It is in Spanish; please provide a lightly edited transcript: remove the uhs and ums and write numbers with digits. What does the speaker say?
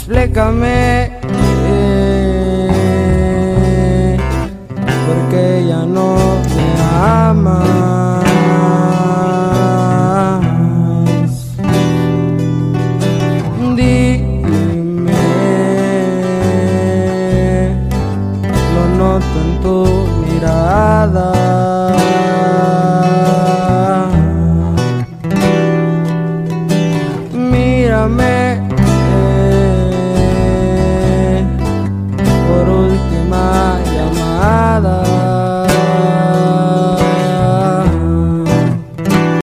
explícame porque ya no me amas. Dime, lo noto en tu mirada.